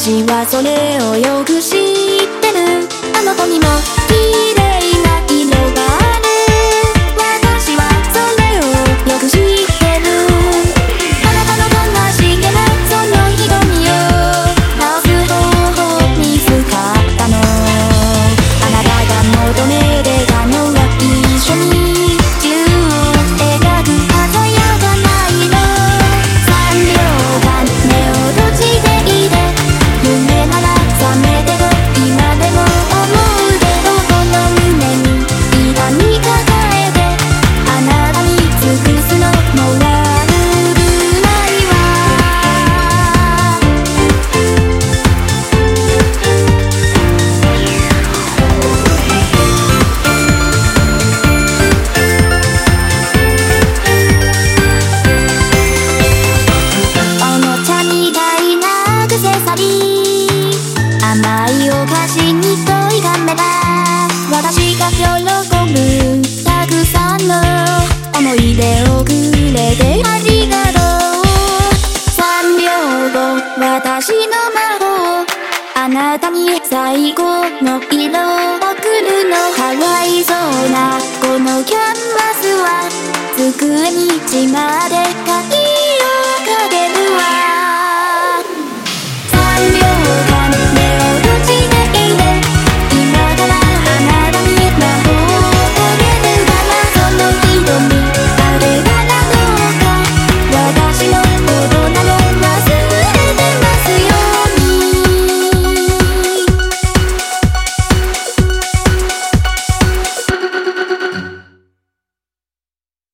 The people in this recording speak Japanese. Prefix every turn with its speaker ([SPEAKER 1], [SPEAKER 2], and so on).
[SPEAKER 1] 私はそれをよく知ってる。あの子にも綺麗な色がある。私はそれをよく知ってる。あなたの悲しげなその瞳を直す方法見つかったの。あなたが求めてたのは一緒に宙を描く鮮やかな色。3秒間目を閉じていて、夢なら覚めてと今でも思うけど、この胸に痛み抱えてあなたに尽くすのも悪くないわ。おもちゃみたいなアクセサリー、甘いお菓子に問いがめた。私が喜ぶたくさんの思い出をくれてありがとう。3秒後私の魔法、あなたに最後の色を送るの。かわいそうなこのキャンバスは机に血まで描い